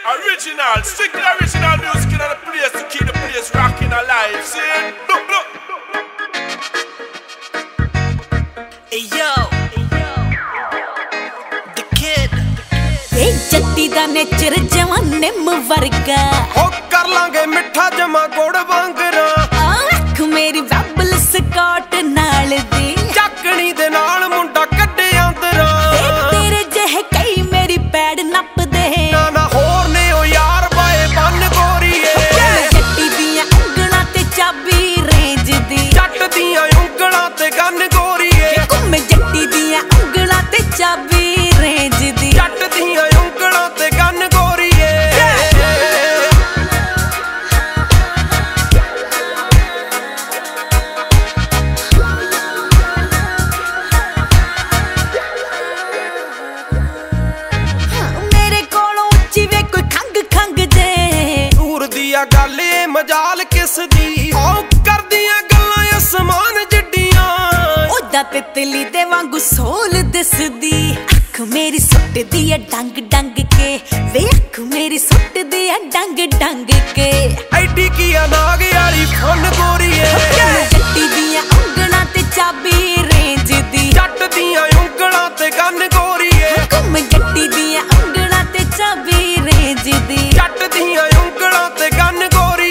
Original, strictly original music in the place to keep the place rocking alive. See? Look, look. Hey yo, the kid. Hey Jatti दा nature जवान निम वर्गा हो कर लांगे मिठा जमा गुड़ वांगरा आँख मेरी वेबल स्कॉट नाल दी ਚੱਕਣੀ ਦੇ ਨਾਲ ਮੁੰਡਾ ਕੱਢੇ ਆਂਦਰਾ तेरे जह कई मेरी पैड नप दे ਨਾ ਨਾ ਹੋਰ ਨੇ ਉਹ ਯਾਰ ਬਾਏ ਬੰਨ ਗੋਰੀਏ जट्टी दियां ਉਂਗਲਾਂ ते चाबी रेंज दी ਜੱਟ ਦੀਆਂ ਉਂਗਲਾਂ ਤੇ ਗੰਨ ਗੋਰੀਏ घुम जट्टी दियां ਉਂਗਲਾਂ ते चाबी रेंज दी ਜੱਟ ਦੀਆਂ ਉਂਗਲਾਂ ਤੇ ਗੰਨ ਗੋਰੀਏ ਆ ਗੱਲ ਏ ਮਜਾਲ ਕਿਸ ਦੀ ਆਉ ਕਰਦੀਆਂ ਗੱਲਾਂ ਅਸਮਾਨ ਜਿੱਡੀਆਂ ਉਹਦਾ ਤਿਤਲੀ ਦੇ ਵਾਂਗੂ ਸੋਲ ਦਿਸਦੀ ਅੱਖ ਮੇਰੀ ਸੁੱਟਦੀ ਐ ਡੰਗ ਡੰਗ ਕੇ ਵੇ ਅੱਖ ਮੇਰੀ ਸੁੱਟਦੀ ਐ ਡੰਗ ਡੰਗ ਕੇ ਐਡੀ ਕੀ ਆ ਨਾਗ ਵਾਲੀ ਫੁੱਲ ਗੋਰੀਏ ਜੱਟੀ ਦੀਆਂ ਉਂਗਲਾਂ ਤੇ ਚਾਬੀ ਰੇਂਜ ਦੀ ਜੱਟ ਦੀਆਂ ਉਂਗਲਾਂ ਤੇ ਗੰਨ ਗੋਰੀਏ ਘੁੰਮ ਜੱਟੀ ਦੀਆਂ ਉਂਗਲਾਂ ਤੇ ਚਾਬੀ ਰੇਂਜ ਦੀ ਜੱਟ ਦੀਆਂ ਉਂਗਲਾਂ ਤੇ ਗੰਨ ਗੋਰੀਏ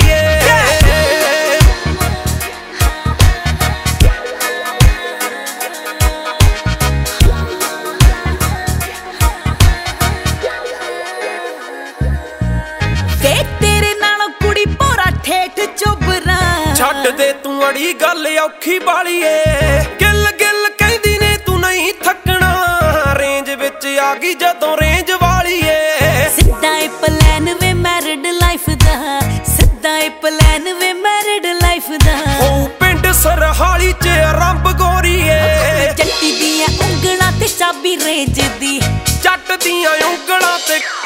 ਵੇ ਤੇਰੇ ਨਾਲੋਂ ਕੁੜੀ ਭੋਰਾ ਠੇਠ ਚੁੱਬਰਾ ਛੱਡ ਦੇ ਤੂੰ ਅੜੀ ਗੱਲ ਔਖੀ ਬਾਲੀਏ ਗਿੱਲ ਗਿੱਲ ਕਹਿੰਦੀ ਨੇ ਤੂੰ ਨਹੀਂ ਥੱਕਣਾ ਰੇਂਜ ਵਿੱਚ ਆ ਗਈ ਜਦੋਂ ਰੇਂਜ ਵਾਲੀਏ ਸਿੱਧਾ ਏ ਪਲਾਨ ਵੇ ਮੈਰਿਡ ਲਾਈਫ ਦਾ ਸਿੱਧਾ ਏ ਪਲਾਨ ਵੇ ਮੈਰਿਡ ਲਾਈਫ ਦਾ ਉਹ ਪਿੰਡ ਸਰਹਾਲੀ ਚ ਆਰੰਭ ਗੋਰੀਏ ਜੱਟੀ ਦੀਆਂ ਉਂਗਲਾਂ ਤੇ ਚਾਬੀ ਰੇਂਜ ਦੀ ਜੱਟ ਦੀਆਂ ਉਂਗਲਾਂ ਤੇ